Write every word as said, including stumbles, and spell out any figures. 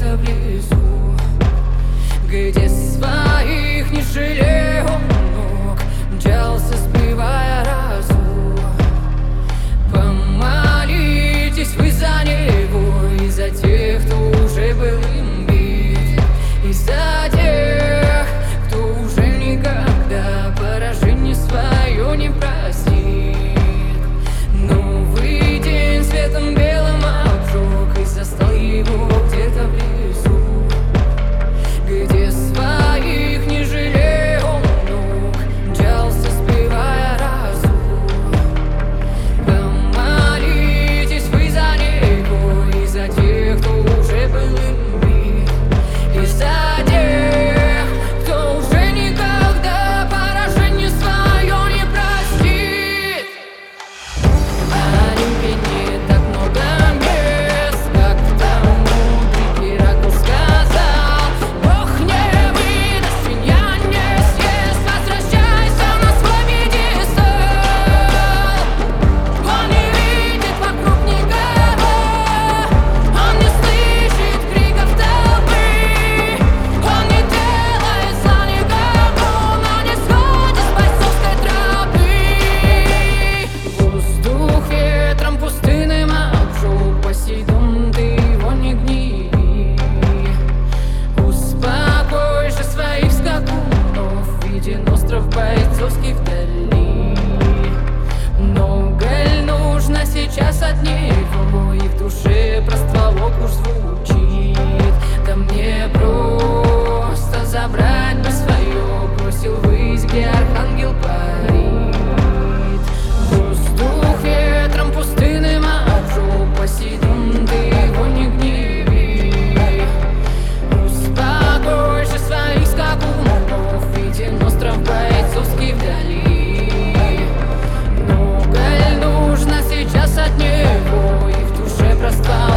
где-то в лесу, где своих не жалею ног, мчался, сбивая разум. Помолитесь вы за него и за тех, кто уже был им бит, и за тех, кто уже никогда поражение свое не простит. Новый день светом белым обжег и застал его где-то в лесу, где своих не жалею ног, мчался, сбивая разум. Помолитесь вы за него и за тех, кто уже был им бит, и за тех, кто уже никогда поражение свое не простит. На Олимпе не так много мест, как там мудрый Геракл сказал: Бог не выдаст, свинья не съест, возвращайся на свой пьедестал. Он не видит вокруг никого, он не слышит криков толпы, он не делает зла никому, но не сходит с бойцовской тропы. Воздух ветром пустынным обжег, Посейдон, ты его не гневи. Успокой же своих скакунов, виден остров бойцовский вдали. Много ль нужно сейчас от него, и в душе простволок уж звучит. Да мне просто забрать бы свое, бросил ввысь, где архангел парит. Воздух ветром пустынным обжег, Посейдон, ты его не гневи. Успокой же своих скакунов, виден остров бойцовский вдали. Много ль нужно сейчас от него, и в душе проста